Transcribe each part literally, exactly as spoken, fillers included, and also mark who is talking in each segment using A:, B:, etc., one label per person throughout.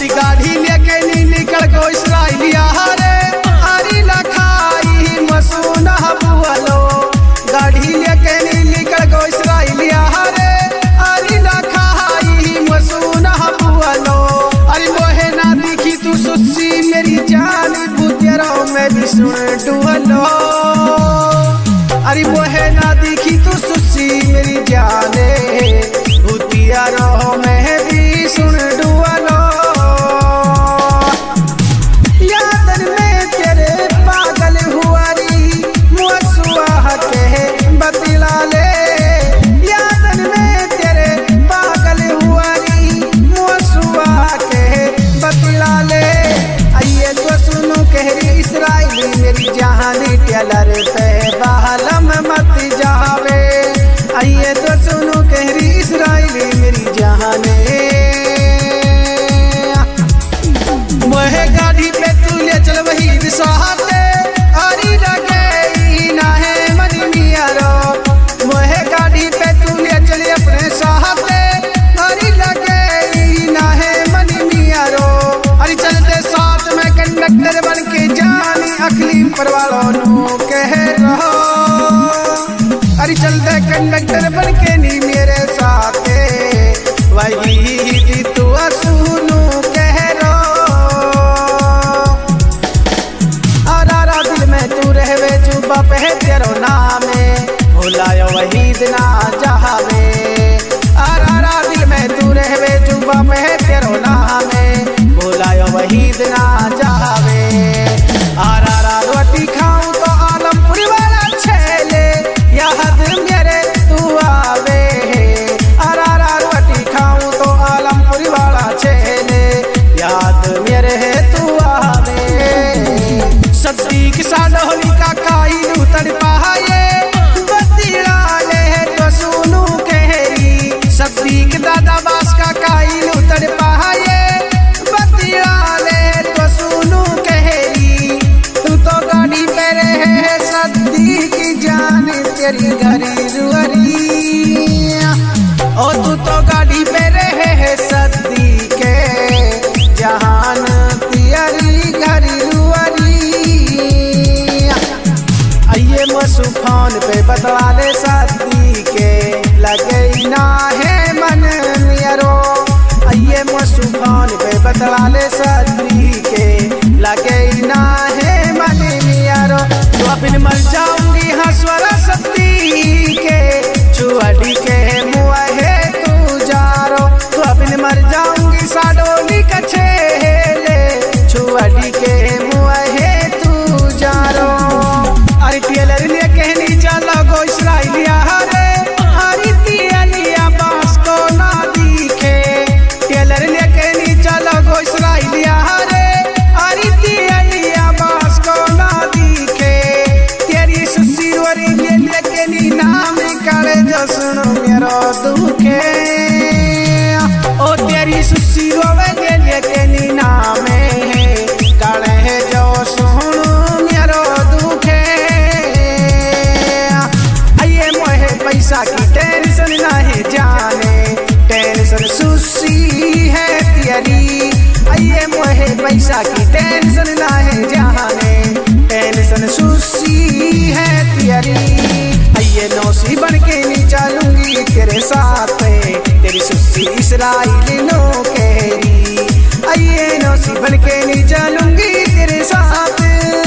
A: अरे गाड़ी लेके नी निकल को इसराइलिया हरे अरे लखाई मसूना बुअलो गाड़ी लेके नी निकल को इसराइलिया हरे अरे लखाई मसूना बुअलो अरे मोहे ना दिखी तू सुस्सी मेरी जान बुतेरो मेरी सुन डुअलो अरे मोहे ना दिखी तू सुस्सी मेरी जाने बुतियारो में भी सुन डुअलो यादन में तेरे पागल हुआरी मुअसुआ के बतला ले यादन में तेरे पागल हुआरी मुअसुआ के बतला ले आइए तो सुनो कहरी इसराइली मेरी जहानी टेलर पे बहलम मत जावे आइए तो सुनो कहरी इसराइली मेरी जहाने मोहे गाड़ी पे तू ले चल वही दिशाते अरे लगे ना है मन मियारो मोहे गाड़ी पे तू ले चल अपने साहते अरे लगे ना है मन मियारो अरे चलते साथ में कंडक्टर बन के जानी अखलीम पर वालों नो कह रहो अरे चलते कंडक्टर बन के नी मेरे साथ वही तू सुनू कह रो आरा दिल में तू रहवे चुबा पे तेरो नाम भुलायो वही दिना जहावे आरा दिल में तू रहवे चुबा पे तेरो नाम भुलायो वही दिना जहावे आरा रोटी खाऊं तो आलमपुर वाला छेले याद मेरे तू आवे आरा रोटी खाऊं तो आलमपुर वाला छेले याद मेरे तू आवे सद्दीक साडोली का काइलू तड़पाए बतिला ले तो सुनू कहरी सद्दीक दादा बास का काइलू तड़पाए बतिला ले तो सुनू कहरी तू तो गाड़ी पे रहे सद्दीक जान तेरी घरी रुअरी ओ तू तो गाड़ी पे रहे सद्दीक जहान तेरी घरी रुअरी आइए मसूफान पे बतला ले सद्दीक लगे ना है मन मियारो आइए मसूफान पे बतला ले सद्दीक लगे ना है मन मियारो तो अपन मर जाऊंगी हंसवाला सद्दीक चुअडी के मुआ है तू जारो तो अपन मर जाऊंगी साडोली कछेले चुअडी के मुआ है तू जारो अरे टेलर ले कहनी चलो गो इसराइलिया हरे अरे तियलिया बास को ना दिखे टेलर ले कहनी चलो गो इसराइलिया हरे अरे तियलिया बास को ना दिखे तेरी सुसी वरी ले कहनी नाम करे जो सुनो मेरो दुखे ओ तेरी सुसी रोवे ले कहनी नाम काले जो सुनो मेरो दुखे आइए मोहे पैसा की टेंशन नहीं जाने टेंशन सुसी है तेरी आइए मोहे पैसा की टेंशन नहीं जाने टेंशन सुसी है तेरी आइए नौसी बन के नहीं चलूंगी तेरे साथ तेरी सुसी इसराइली नो कहरी आइए नौसी बन के नहीं चलूंगी तेरे साथ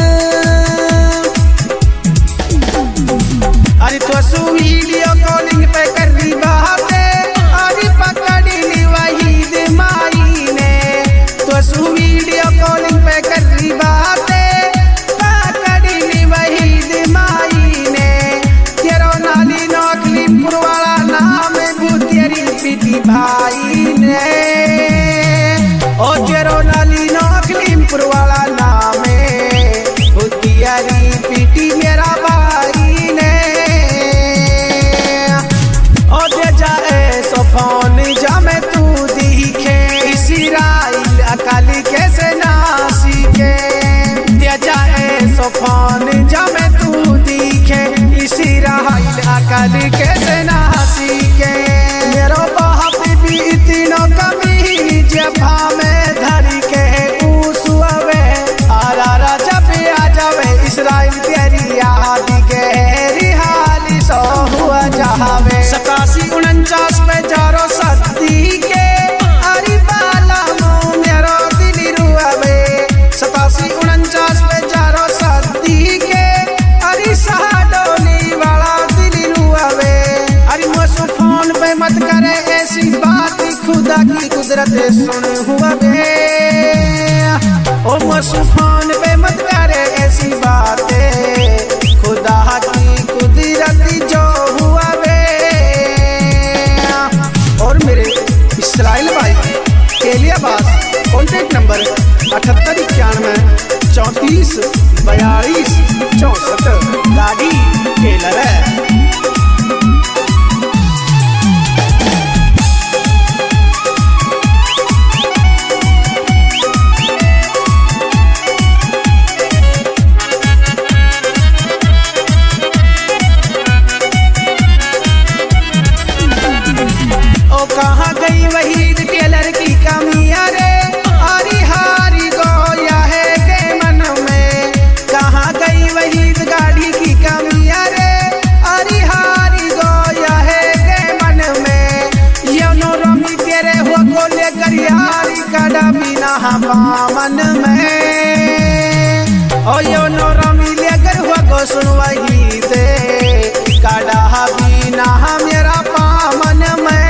A: अरे तो सु वीडियो कॉलिंग पे कर रही बातें अरे पकड़ी ली वही माई ने तो सु वीडियो कॉलिंग पे कर रही बातें पकड़ी ली वही माई ने तेरो नाली नौकली पुरवाला नाम भूतेरी पीटी भाई ने की कुदरत सुन हुआ बे। ओ मसूफान पे मत करे ऐसी बातें, खुदा की कुदरत जो हुआ बे। और मेरे इसराइल भाई केलियाबास, कॉन्टेक्ट नंबर अठहत्तर इक्यानवे चौंतीस बयालीस चौंसठ, गाड़ी टेलर है। ओ कहाँ गई वही टेलर की कमियां रे, हरी हारी गोया है के मन में। कहाँ गई वही गाड़ी की कमियां रे, हरी हारी गोया है के मन में। यौनो रमी तेरे हो को लेकर यारी कड़ा बिना पावन में। ओ यौनो रमी लेकर हो को सुन वही दे, कड़ा बिना मेरा पावन में।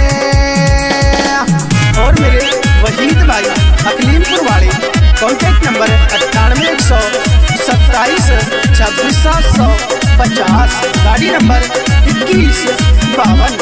A: और मेरे वहीद भाई अकलीमपुर वाले, कॉन्टेक्ट नंबर अट्ठानवे एक सौ सत्ताईस छब्बीस सात सौ पचास, गाड़ी नंबर इक्कीस बावन।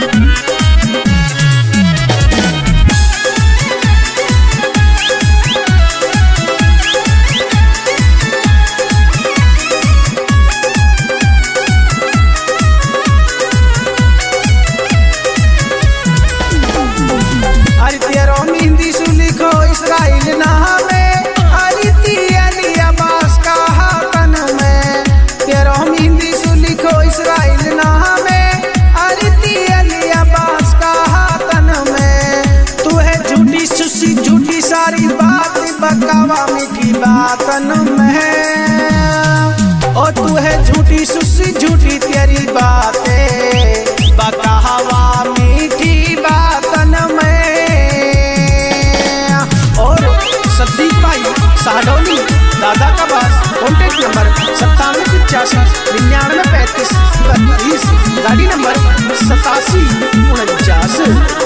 A: इसराइल नामे अरिती अलियाबास का हाथन में, तेरो हिंदी सुलिखो इसराइल नामे अरिती अलियाबास का हाथन में। तू है झूठी सुसी झूठी सारी बात बकावा मीठी बातन में। ओ तू है झूठी सुसी झूठी तेरी बातें बकावा मीठी बातन में। सद्दीक भाई साहडोली दादा का बास, कॉन्टेक्ट नंबर सत्तानवे पचासी निन्यानवे पैंतीस बत्तीस, गाड़ी नंबर सतासी उनचास।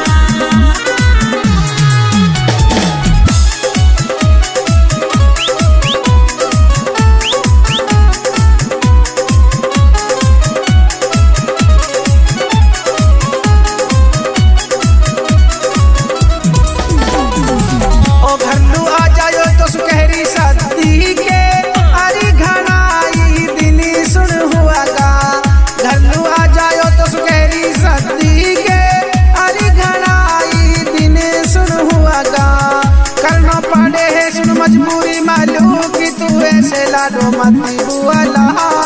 A: मजबूरी मालूम कि तू ऐसे लाडो मती बुआला।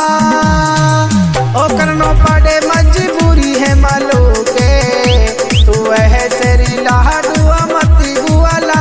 A: ओ करनो पड़े मजबूरी है मालूम के तू ऐसे लाडो मती बुआला।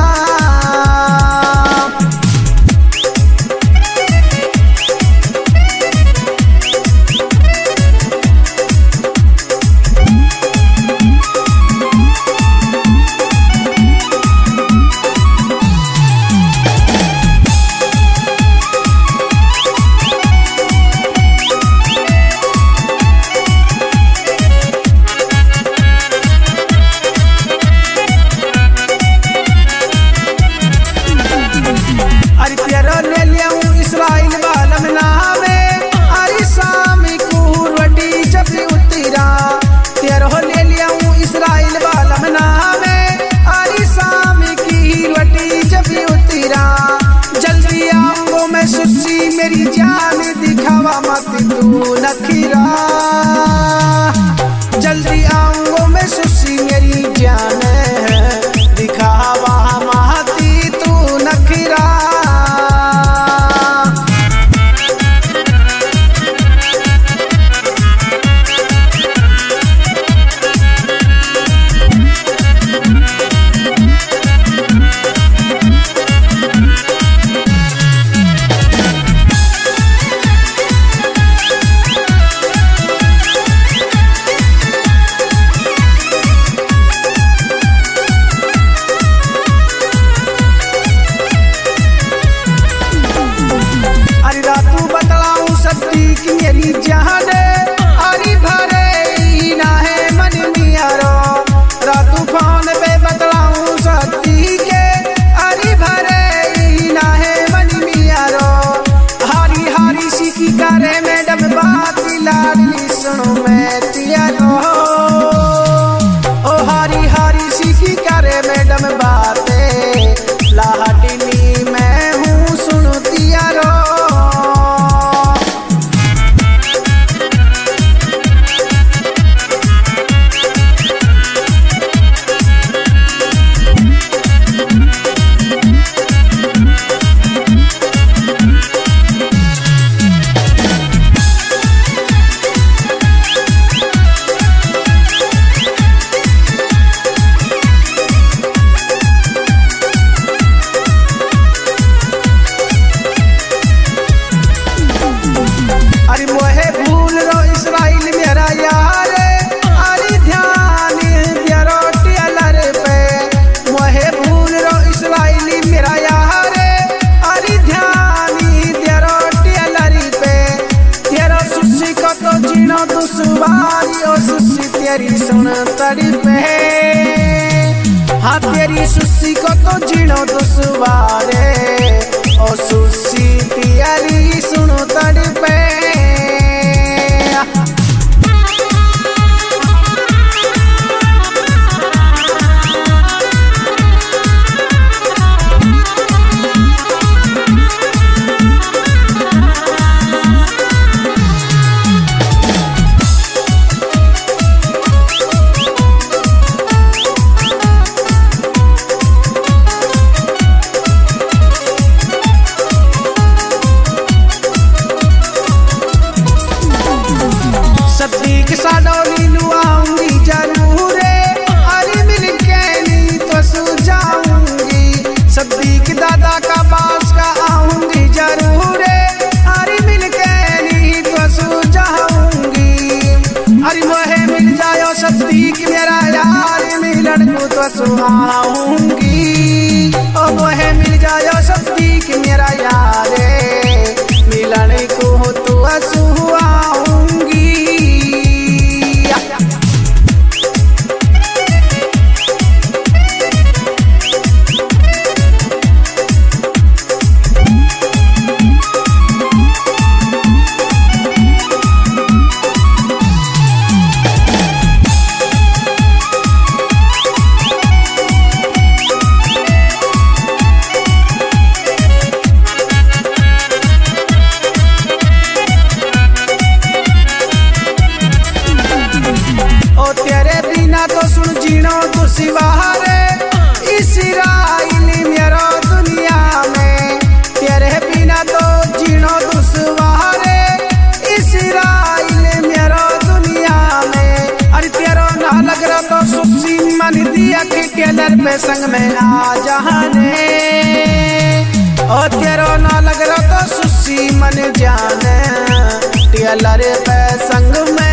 A: अरे सुसी को तो जीनो दुश्वारे ओ सुसी तियारी सुनो तड़पे साडोली लुआऊंगी जरूर अरे मिल के नहीं तो सुझाऊंगी सब्जी की दादा का पास का आऊंगी जरूर अरे मिल के नहीं तो सुझाऊंगी अरे वह मिल जाओ सब्जी की मेरा यार मिलन को तो सुहाऊंगी ओ वह मिल जाओ सब्जी की मेरा यार मिलन को तो सुहाऊंगी तो सुन जीनो दुश्वारे इसराइली मेरो दुनिया में तेरे बिना तो जीनो दुश्वारे इसराइली मेरो दुनिया में अरे तेरो ना लग रहा तो सुसी मन दिया के टेलर पे संग में आ जाने ओ तेरो ना लग रहा तो सुसी मन जाने टेलर पे संग में